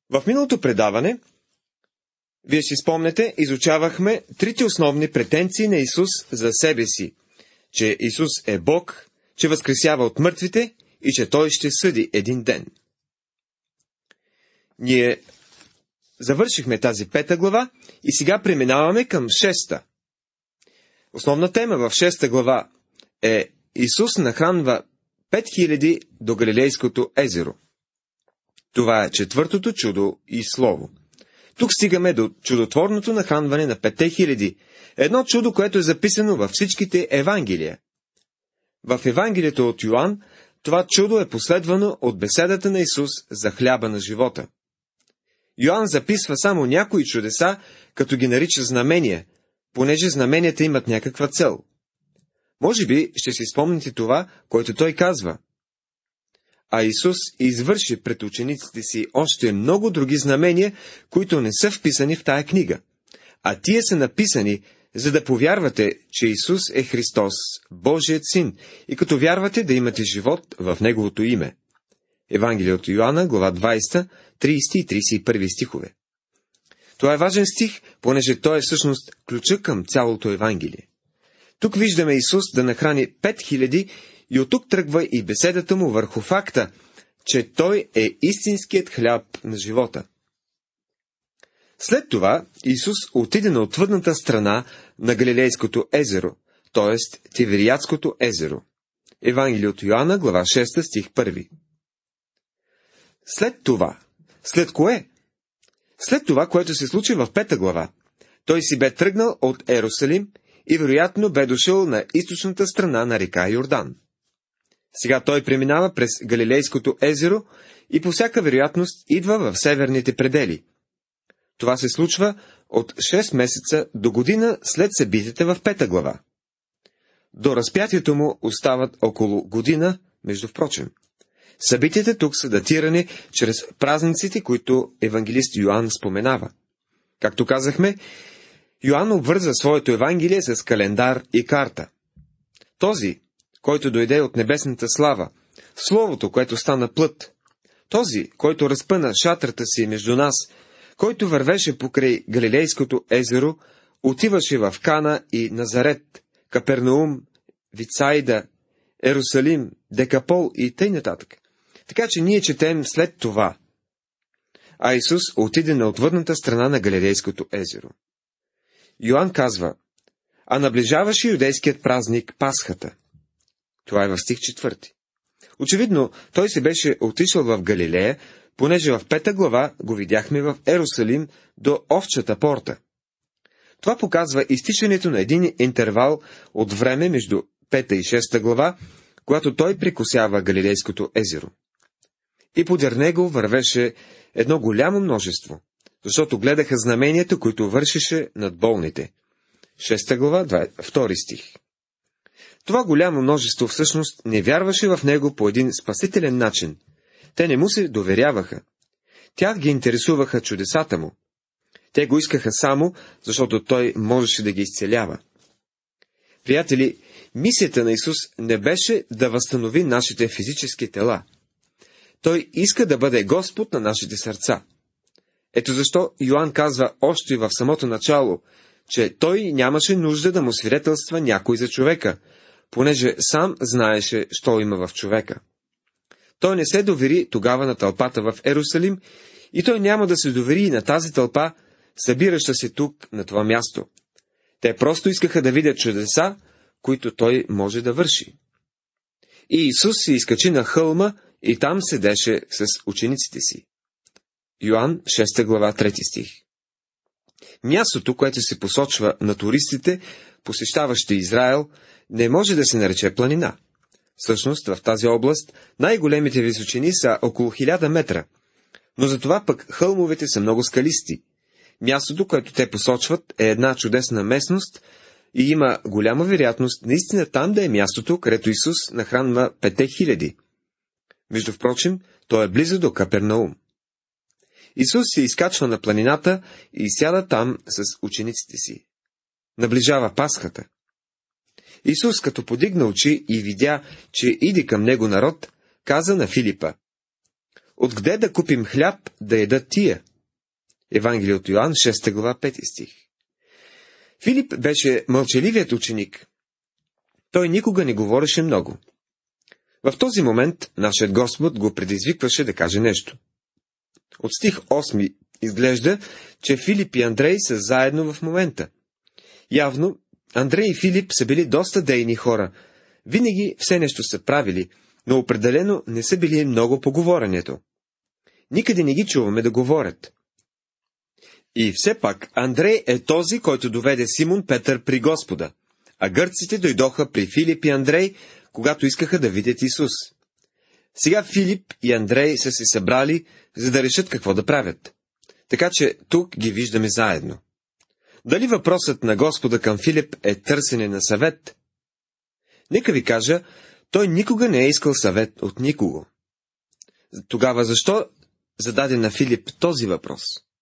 В миналото предаване, вие си спомнете, изучавахме трите основни претенции на Исус за себе си, че Исус е Бог, че възкресява от мъртвите и че Той ще съди един ден. Ние завършихме тази 5 глава и сега преминаваме към 6. Основна тема в 6 глава е Исус нахранва 5000 до Галилейското езеро. Това е 4-то чудо и слово. Тук стигаме до чудотворното нахранване на 5000. Едно чудо, което е записано във всичките Евангелия. В Евангелието от Йоан това чудо е последвано от беседата на Исус за хляба на живота. Йоан записва само някои чудеса, като ги нарича знамения, понеже знаменията имат някаква цел. Може би ще си спомните това, което той казва. А Исус извърши пред учениците си още много други знамения, които не са вписани в тая книга. А тия са написани, за да повярвате, че Исус е Христос, Божият Син, и като вярвате да имате живот в Неговото име. Евангелие от Йоанна, глава 20, 30 и 31 стихове. Това е важен стих, понеже той е всъщност ключа към цялото Евангелие. Тук виждаме Исус да нахрани 5000 и оттук тръгва и беседата му върху факта, че Той е истинският хляб на живота. След това Исус отиде на отвъдната страна на Галилейското езеро, т.е. Тивериадското езеро. Евангелие от Йоанна, глава 6, стих 1. След кое? След това, което се случи в 5 глава. Той си бе тръгнал от Ерусалим и вероятно бе дошъл на източната страна на река Йордан. Сега той преминава през Галилейското езеро и по всяка вероятност идва в северните предели. Това се случва от 6 месеца до година след събитията в 5 глава. До разпятието му остават около година, между впрочем. Събитията тук са датирани чрез празниците, които евангелист Йоан споменава. Както казахме, Йоан обвърза своето Евангелие с календар и карта. Този, който дойде от небесната слава, Словото, което стана плът, този, който разпъна шатрата си между нас, който вървеше покрай Галилейското езеро, отиваше в Кана и Назарет, Капернаум, Вицайда, Ерусалим, Декапол и тъй нататък. Така че ние четем след това. А Исус отиде на отвъдната страна на Галилейското езеро. Йоан казва, а наближаваше юдейският празник Пасхата. Това е в стих 4. Очевидно, той се беше отишъл в Галилея, понеже в 5 глава го видяхме в Ерусалим до Овчата порта. Това показва изтичането на един интервал от време между 5 и 6 глава, когато той прекосява Галилейското езеро. И подир него вървеше едно голямо множество, защото гледаха знаменията, които вършеше над болните. 6 глава, 2 стих. Това голямо множество всъщност не вярваше в него по един спасителен начин. Те не му се доверяваха. Тях ги интересуваха чудесата му. Те го искаха само, защото той можеше да ги изцелява. Приятели, мисията на Исус не беше да възстанови нашите физически тела. Той иска да бъде Господ на нашите сърца. Ето защо Йоан казва още в самото начало, че той нямаше нужда да му свидетелства някой за човека, понеже сам знаеше, що има в човека. Той не се довери тогава на тълпата в Ерусалим и той няма да се довери и на тази тълпа, събираща се тук, на това място. Те просто искаха да видят чудеса, които той може да върши. И Исус се изкачи на хълма и там седеше с учениците си. Йоан 6 глава 3 стих. Мястото, което се посочва на туристите, посещаващи Израел, не може да се нарече планина. Всъщност, в тази област най-големите височини са около 1000 метра, но затова пък хълмовете са много скалисти. Мястото, което те посочват, е една чудесна местност и има голяма вероятност наистина там да е мястото, където Исус нахранва 5000. Между впрочем, то е близо до Капернаум. Исус се изкачва на планината и сяда там с учениците си. Наближава Пасхата. Исус, като подигна очи и видя, че иде към него народ, каза на Филипа: Откъде да купим хляб да ядат тия? Евангелие от Йоан, 6 глава, 5 стих. Филип беше мълчаливият ученик. Той никога не говореше много. В този момент нашият Господ го предизвикваше да каже нещо. От стих 8 изглежда, че Филип и Андрей са заедно в момента. Явно, Андрей и Филип са били доста дейни хора. Винаги все нещо са правили, но определено не са били много по говоренето. Никъде не ги чуваме да говорят. И все пак Андрей е този, който доведе Симон Петър при Господа, а гърците дойдоха при Филип и Андрей, когато искаха да видят Исус. Сега Филип и Андрей са се събрали, за да решат какво да правят. Така че тук ги виждаме заедно. Дали въпросът на Господа към Филип е търсене на съвет? Нека ви кажа, той никога не е искал съвет от никого. Тогава защо зададе на Филип този въпрос?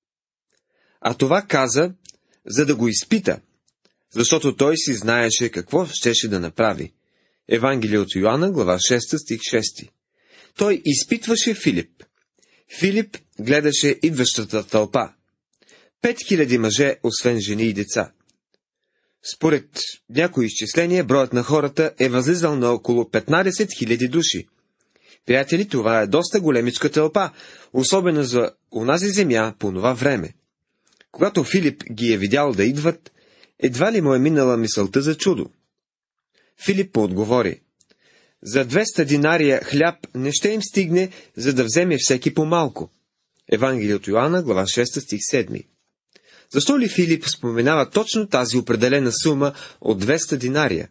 А това каза, за да го изпита, защото той си знаеше какво щеше да направи. Евангелие от Йоанна, глава 6, стих 6. Той изпитваше Филип. Филип гледаше идващата тълпа. 5000 мъже, освен жени и деца. Според някои изчисления, броят на хората е възлизал на около 15 000 души. Приятели, това е доста големичка тълпа, особено за онази земя по това време. Когато Филип ги е видял да идват, едва ли му е минала мисълта за чудо. Филип отговори: за 200 динария хляб не ще им стигне, за да вземе всеки по-малко. Евангелие от Йоанна, глава 6, стих 7. Защо ли Филип споменава точно тази определена сума от 200 динария?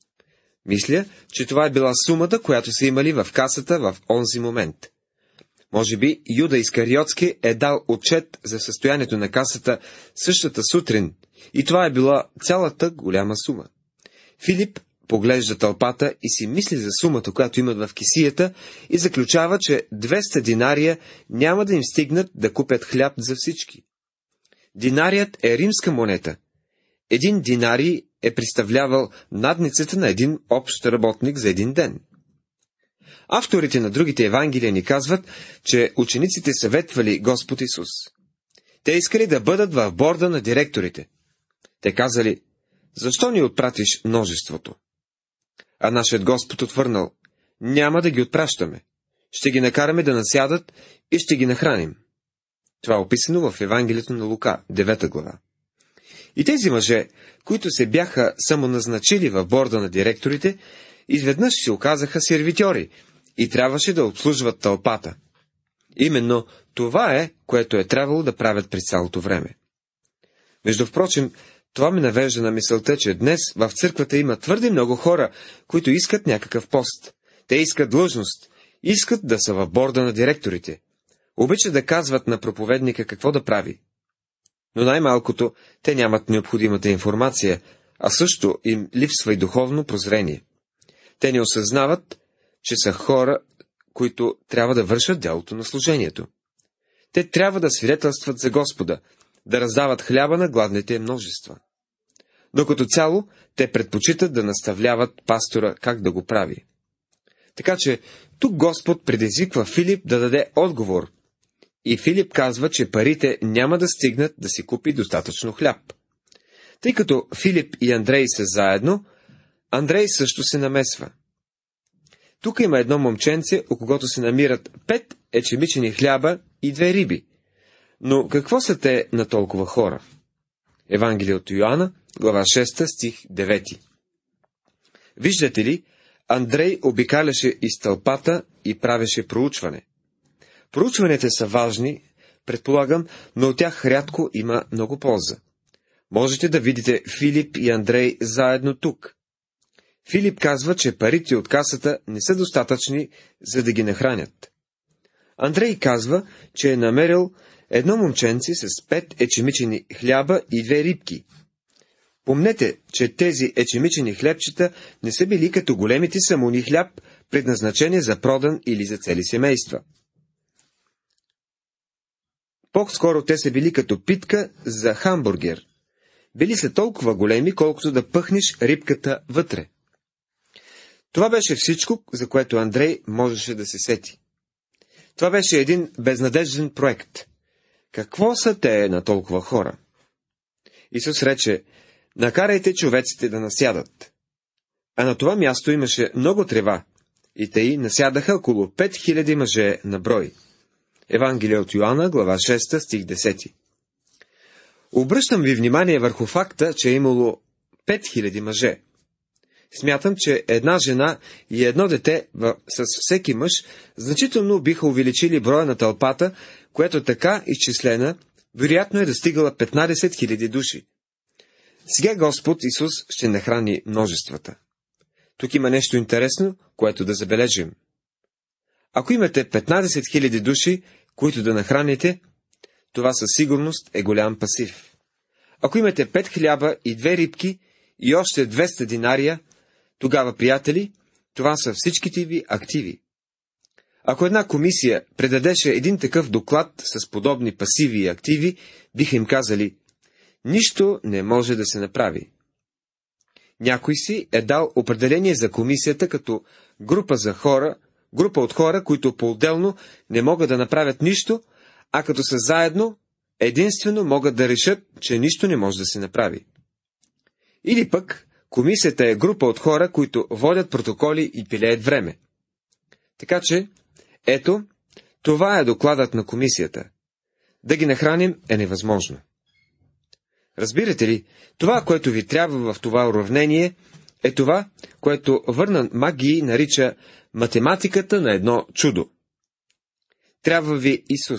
Мисля, че това е била сумата, която са имали в касата в онзи момент. Може би Юда Искариотски е дал отчет за състоянието на касата същата сутрин, и това е била цялата голяма сума. Филип поглежда тълпата и си мисли за сумата, която имат в кесията, и заключава, че 200 динария няма да им стигнат да купят хляб за всички. Динарият е римска монета. Един динарий е представлявал надницата на един общ работник за един ден. Авторите на другите евангелия ни казват, че учениците съветвали Господ Исус. Те искали да бъдат в борда на директорите. Те казали: защо ни отпратиш множеството? А нашият Господ отвърнал: няма да ги отпращаме. Ще ги накараме да насядат и ще ги нахраним. Това е описано в Евангелието на Лука, 9 глава. И тези мъже, които се бяха самоназначили в борда на директорите, изведнъж се оказаха сервитьори и трябваше да обслужват тълпата. Именно това е, което е трябвало да правят през цялото време. Между впрочем, това ме навежда на мисълта, че днес в църквата има твърде много хора, които искат някакъв пост. Те искат длъжност, искат да са в борда на директорите. Обичат да казват на проповедника какво да прави. Но най-малкото те нямат необходимата информация, а също им липсва и духовно прозрение. Те не осъзнават, че са хора, които трябва да вършат делото на служението. Те трябва да свидетелстват за Господа, да раздават хляба на гладните множества. Но като цяло, те предпочитат да наставляват пастора как да го прави. Така че, тук Господ предизвиква Филип да даде отговор. И Филип казва, че парите няма да стигнат да си купи достатъчно хляб. Тъй като Филип и Андрей са заедно, Андрей също се намесва. Тук има едно момченце, у когото се намират 5 ечемичени хляба и 2 риби. Но какво са те на толкова хора? Евангелие от Йоанна, глава 6, стих 9. Виждате ли, Андрей обикаляше из тълпата и правеше проучване. Проучванията са важни, предполагам, но от тях рядко има много полза. Можете да видите Филип и Андрей заедно тук. Филип казва, че парите от касата не са достатъчни, за да ги нахранят. Андрей казва, че е намерил едно момченце с 5 ечемичени хляба и 2 рибки. Помнете, че тези ечемичени хлебчета не са били като големите самуни хляб, предназначени за продан или за цели семейства. По-скоро те са били като питка за хамбургер. Били са толкова големи, колкото да пъхнеш рибката вътре. Това беше всичко, за което Андрей можеше да се сети. Това беше един безнадежден проект. Какво са те на толкова хора? Исус рече: накарайте човеците да насядат. А на това място имаше много трева, и тъй насядаха около 5000 мъже на брой. Евангелие от Йоанна, глава 6, стих 10. Обръщам ви внимание върху факта, че е имало 5000 мъже. Смятам, че една жена и едно дете с всеки мъж значително биха увеличили броя на тълпата, която така изчислена, вероятно е достигала 15 000 души. Сега Господ Исус ще нахрани множествата. Тук има нещо интересно, което да забележим. Ако имате 15 000 души, които да нахраните, това със сигурност е голям пасив. Ако имате 5 хляба и 2 рибки и още 200 динария, тогава, приятели, това са всичките ви активи. Ако една комисия предадеше един такъв доклад с подобни пасиви и активи, биха им казали: нищо не може да се направи. Някой си е дал определение за комисията като група от хора, които по-отделно не могат да направят нищо, а като са заедно, единствено могат да решат, че нищо не може да се направи. Или пък комисията е група от хора, които водят протоколи и пилеят време. Така че, ето, това е докладът на комисията. Да ги нахраним е невъзможно. Разбирате ли, това, което ви трябва в това уравнение, е това, което Върнан Маги нарича математиката на едно чудо. Трябва ви Исус.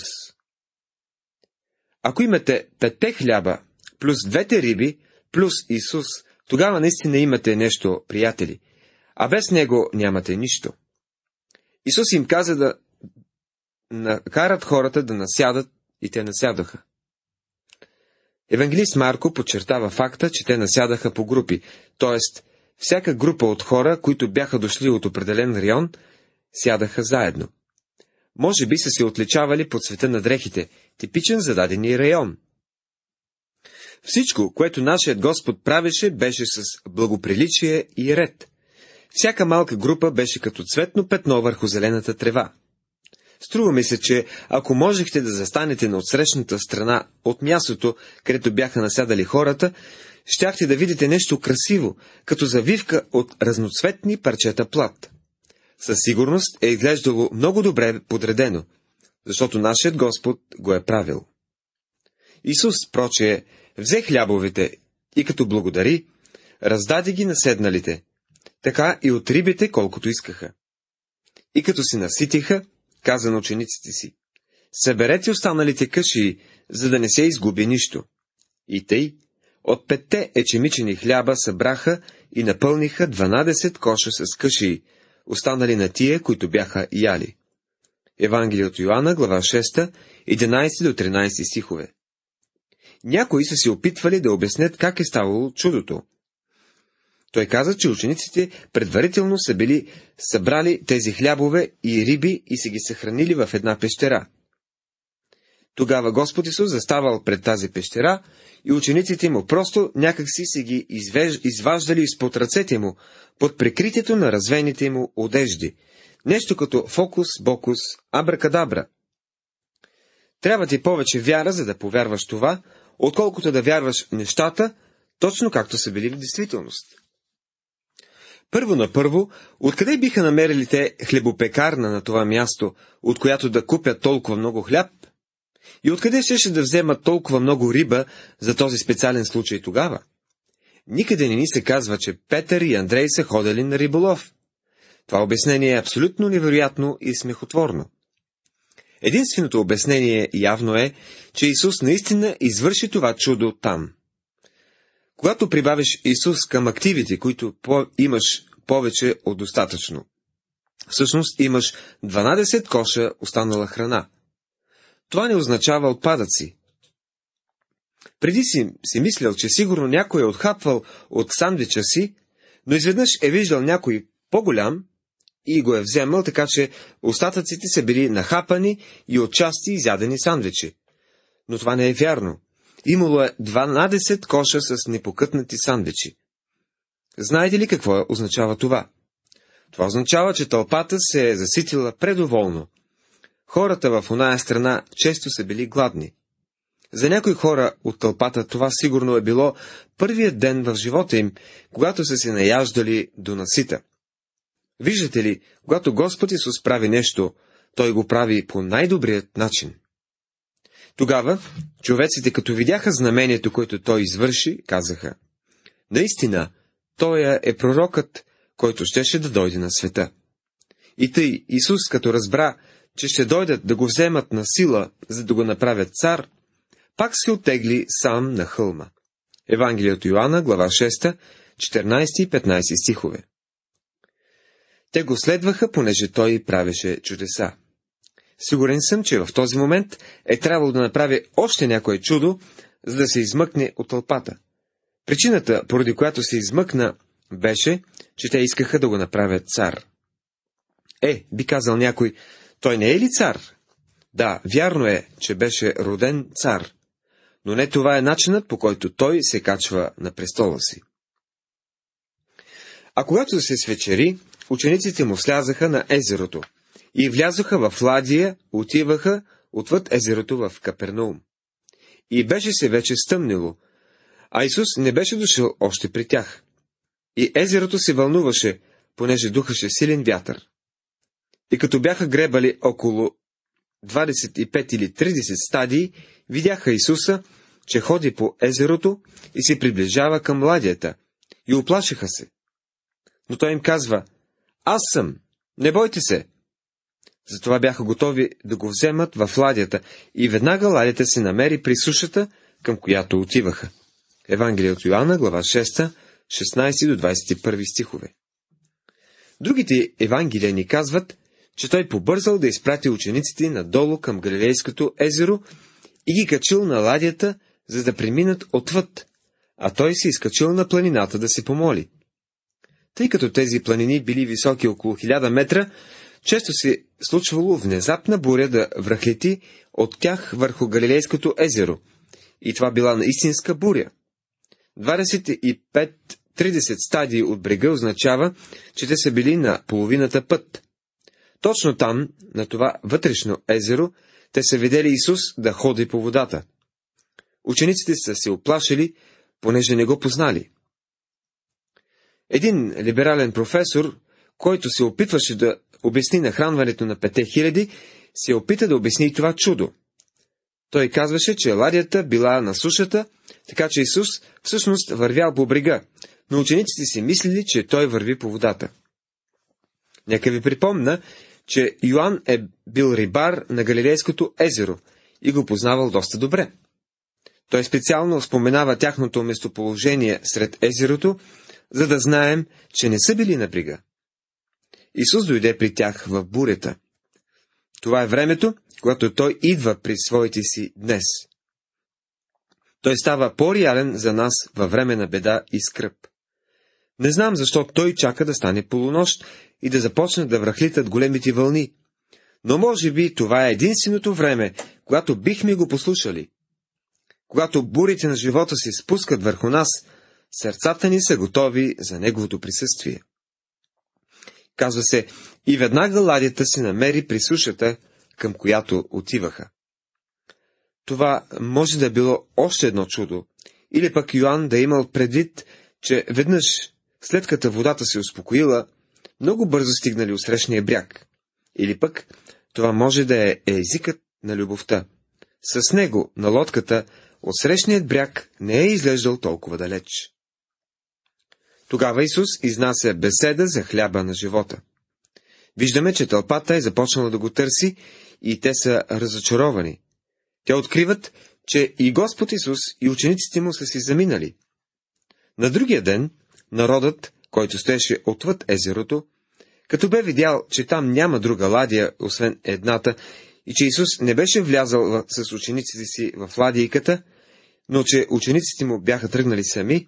Ако имате 5 хляба, плюс 2 риби, плюс Исус, тогава наистина имате нещо, приятели, а без Него нямате нищо. Исус им каза да накарат хората да насядат, и те насядаха. Евангелист Марко подчертава факта, че те насядаха по групи, т.е. всяка група от хора, които бяха дошли от определен район, сядаха заедно. Може би са се отличавали по цвета на дрехите, типичен за дадения район. Всичко, което нашият Господ правеше, беше с благоприличие и ред. Всяка малка група беше като цветно петно върху зелената трева. Струва ми се, че ако можехте да застанете на отсрещната страна от мястото, където бяха насядали хората, щяхте да видите нещо красиво, като завивка от разноцветни парчета плат. Със сигурност е изглеждало много добре подредено, защото нашият Господ го е правил. Исус, прочее, взе хлябовете и като благодари, раздаде ги на седналите, така и от рибите колкото искаха. И като се наситиха, каза на учениците си: съберете останалите кашии, за да не се изгуби нищо. И тъй, от 5 ечемичени хляба събраха и напълниха 12 коша с кашии, останали на тия, които бяха яли. Евангелие от Йоанна, глава 6, 11 до 13 стихове. Някои са се опитвали да обяснят как е ставало чудото. Той каза, че учениците предварително са били събрали тези хлябове и риби и са ги съхранили в една пещера. Тогава Господ Исус заставал пред тази пещера и учениците му просто някакси са ги изваждали изпод ръцете му, под прикритието на развените му одежди. Нещо като фокус-бокус, абракадабра. Трябва ти повече вяра, за да повярваш това, отколкото да вярваш нещата, точно както са били в действителност. Първо, откъде биха намерили те хлебопекарна на това място, от която да купят толкова много хляб? И откъде щеше да вземат толкова много риба за този специален случай тогава? Никъде не ни се казва, че Петър и Андрей са ходили на риболов. Това обяснение е абсолютно невероятно и смехотворно. Единственото обяснение явно е, че Исус наистина извърши това чудо там. Когато прибавиш Исус към активите, които имаш повече от достатъчно, всъщност имаш 12 коша останала храна. Това не означава отпадъци. Преди си мислял, че сигурно някой е отхапвал от сандвича си, но изведнъж е виждал някой по-голям и го е вземал, така че остатъците са били нахапани и отчасти изядени сандвичи. Но това не е вярно. Имало е 12 коша с непокътнати сандвичи. Знаете ли какво означава това? Това означава, че тълпата се е заситила предоволно. Хората в оная страна често са били гладни. За някои хора от тълпата това сигурно е било първият ден в живота им, когато са се наяждали до насита. Виждате ли, когато Господ Исус прави нещо, Той го прави по най-добрият начин. Тогава човеците, като видяха знамението, което Той извърши, казаха: наистина, Той е пророкът, който щеше да дойде на света. И тъй Исус, като разбра, че ще дойдат да го вземат на сила, за да го направят цар, пак се оттегли сам на хълма. Евангелие от Йоанна, глава 6, 14 и 15 стихове. Те го следваха, понеже той правеше чудеса. Сигурен съм, че в този момент е трябвало да направи още някое чудо, за да се измъкне от тълпата. Причината, поради която се измъкна, беше, че те искаха да го направят цар. Би казал някой, той не е ли цар? Да, вярно е, че беше роден цар, но не това е начинът, по който той се качва на престола си. А когато се свечери, учениците му слязаха на езерото и влязоха в ладия, отиваха отвъд езерото в Капернаум. И беше се вече стъмнило, а Исус не беше дошъл още при тях. И езерото се вълнуваше, понеже духаше силен вятър. И като бяха гребали около 25 или 30 стадии, видяха Исуса, че ходи по езерото и се приближава към ладията, и уплашиха се. Но той им казва: аз съм, не бойте се. Затова бяха готови да го вземат в ладията, и веднага ладията се намери при сушата, към която отиваха. Евангелие от Йоанна, глава 6, 16 до 21 стихове. Другите евангелия ни казват, че той побързал да изпрати учениците надолу към Галилейското езеро и ги качил на ладията, за да преминат отвъд, а той се изкачил на планината да се помоли. Тъй като тези планини били високи около 1000 метра, често се случвало внезапна буря да връхлети от тях върху Галилейското езеро, и това била наистинска буря. 25-30 стадии от брега означава, че те са били на половината път. Точно там, на това вътрешно езеро, те са видели Исус да ходи по водата. Учениците са се оплашили, понеже не го познали. Един либерален професор, който се опитваше да обясни нахранването на 5000, се опита да обясни това чудо. Той казваше, че ладията била на сушата, така че Исус всъщност вървял по брега, но учениците си мислили, че той върви по водата. Нека ви припомня, че Йоан е бил рибар на Галилейското езеро и го познавал доста добре. Той специално споменава тяхното местоположение сред езерото, за да знаем, че не са били на брега. Исус дойде при тях в бурята. Това е времето, когато Той идва при своите си днес. Той става по-реален за нас във време на беда и скръб. Не знам защо Той чака да стане полунощ и да започне да връхлитат големите вълни, но може би това е единственото време, когато бихме го послушали. Когато бурите на живота се спускат върху нас, сърцата ни са готови за Неговото присъствие. Казва се, и веднага ладията се намери при сушата, към която отиваха. Това може да било още едно чудо, или пък Йоан да имал предвид, че веднъж, след като водата се успокоила, много бързо стигнали от срещния бряг. Или пък това може да е езикът на любовта. С него, на лодката, от срещният бряг не е изглеждал толкова далеч. Тогава Исус изнася беседа за хляба на живота. Виждаме, че тълпата е започнала да го търси и те са разочаровани. Те откриват, че и Господ Исус и учениците му са си заминали. На другия ден народът, който стоеше отвъд езерото, като бе видял, че там няма друга ладия, освен едната, и че Исус не беше влязал с учениците си в ладийката, но че учениците му бяха тръгнали сами,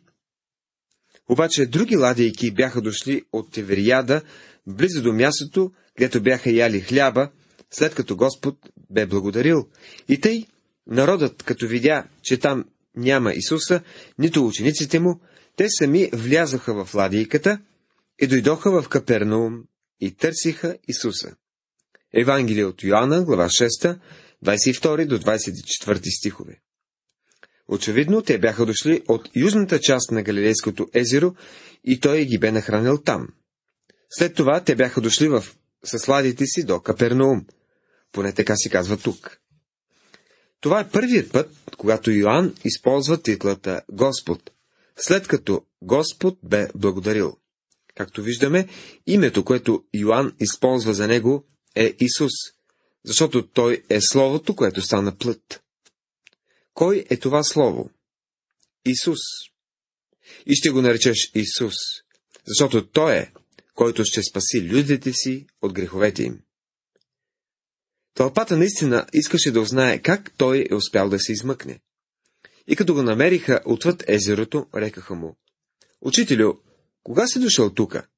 обаче други ладейки бяха дошли от Тиверияда, близо до мястото, където бяха яли хляба, след като Господ бе благодарил. И тъй, народът, като видя, че там няма Исуса, нито учениците му, те сами влязоха в ладийката и дойдоха в Капернаум и търсиха Исуса. Евангелие от Йоанна, глава 6, 22 до 24 стихове. Очевидно, те бяха дошли от южната част на Галилейското езеро и той ги бе нахранил там. След това те бяха дошли със ладите си до Капернаум. Поне така си казва тук. Това е първият път, когато Йоанн използва титлата Господ, след като Господ бе благодарил. Както виждаме, името, което Йоанн използва за него, е Исус, защото той е Словото, което стана плът. Кой е това Слово? Исус. И ще го наречеш Исус, защото Той е, който ще спаси людите си от греховете им. Тълпата наистина искаше да узнае как той е успял да се измъкне. И като го намериха отвъд езерото, рекаха му: Учителю, кога си дошъл тука?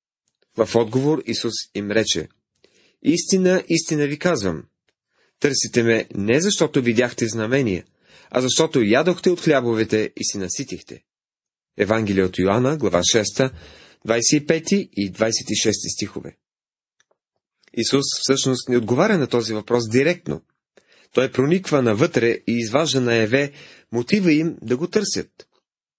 В отговор Исус им рече: Истина, истина ви казвам, търсите ме не защото видяхте знамения, а защото ядохте от хлябовете и си наситихте. Евангелие от Йоанна, глава 6, 25 и 26 стихове. Исус всъщност не отговаря на този въпрос директно. Той прониква навътре и изважда наяве мотива им да го търсят.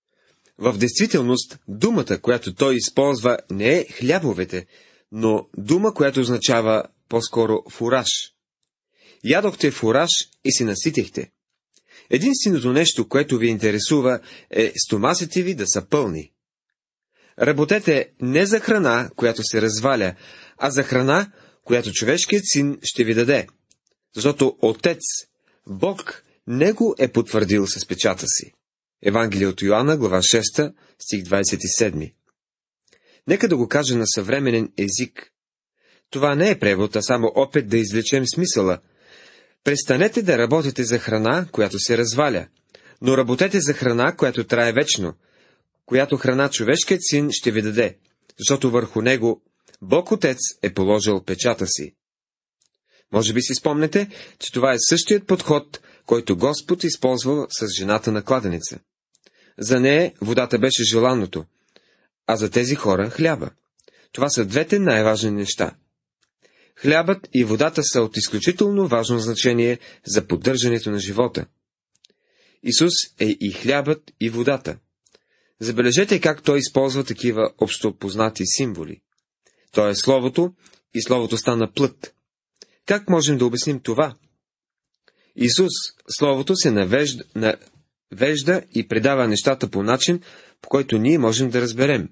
В действителност, думата, която той използва, не е хлябовете, но дума, която означава по-скоро фураж. Ядохте фураж и се наситихте. Единственото нещо, което ви интересува, е стомасите ви да са пълни. Работете не за храна, която се разваля, а за храна, която човешкият син ще ви даде. Защото Отец, Бог, не го е потвърдил с печата си. Евангелие от Йоанна, глава 6, стих 27. Нека да го кажа на съвременен език. Това не е превод, а само опит да извлечем смисъла. Престанете да работите за храна, която се разваля, но работете за храна, която трае вечно, която храна човешкият син ще ви даде, защото върху него Бог Отец е положил печата си. Може би си спомнете, че това е същият подход, който Господ използва с жената на кладенеца. За нея водата беше желаното, а за тези хора хляба. Това са двете най-важни неща. Хлябът и водата са от изключително важно значение за поддържането на живота. Исус е и хлябът, и водата. Забележете как той използва такива общопознати символи. Той е Словото и Словото стана плът. Как можем да обясним това? Исус, Словото, се навежда и предава нещата по начин, по който ние можем да разберем.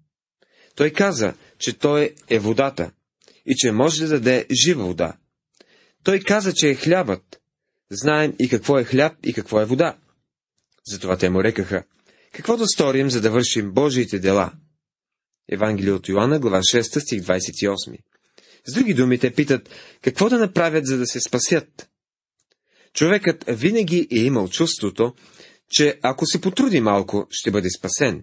Той каза, че Той е водата и че може да даде жива вода. Той каза, че е хлябът. Знаем и какво е хляб и какво е вода. Затова те му рекаха: какво да сторим, за да вършим Божиите дела? Евангелие от Йоанна, глава 6, стих 28. С други думи, те питат: какво да направят, за да се спасят? Човекът винаги е имал чувството, че ако се потруди малко, ще бъде спасен.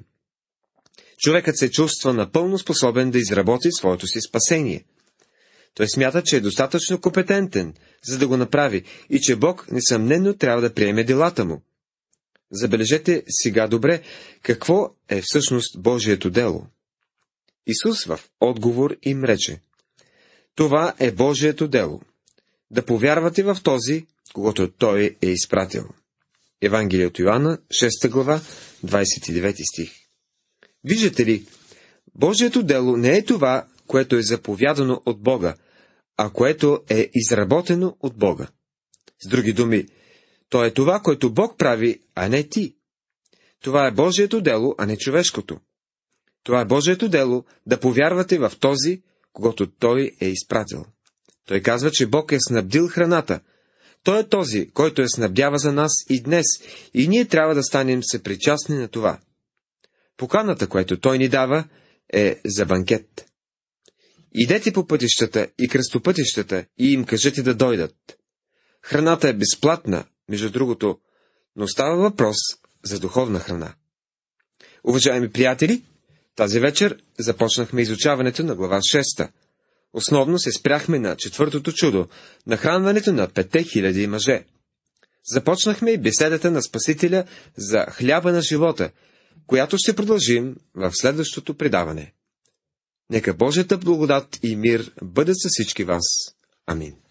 Човекът се чувства напълно способен да изработи своето си спасение. Той смята, че е достатъчно компетентен, за да го направи, и че Бог несъмнено трябва да приеме делата му. Забележете сега добре, какво е всъщност Божието дело. Исус в отговор им рече: това е Божието дело, да повярвате в този, когото Той е изпратил. Евангелие от Йоанна, 6 глава, 29 стих. Виждате ли, Божието дело не е това, което е заповядано от Бога, а което е изработено от Бога. С други думи, то е това, което Бог прави, а не ти. Това е Божието дело, а не човешкото. Това е Божието дело да повярвате в този, когато Той е изпратил. Той казва, че Бог е снабдил храната. Той е този, който я снабдява за нас и днес, и ние трябва да станем съпричастни на това. Поканата, която Той ни дава, е за банкет. Идете по пътищата и кръстопътищата и им кажете да дойдат. Храната е безплатна, между другото, но става въпрос за духовна храна. Уважаеми приятели, тази вечер започнахме изучаването на глава 6. Основно се спряхме на четвъртото чудо, нахранването на 5000 мъже. Започнахме и беседата на Спасителя за хляба на живота, която ще продължим в следващото предаване. Нека Божията благодат и мир бъдат със всички вас. Амин.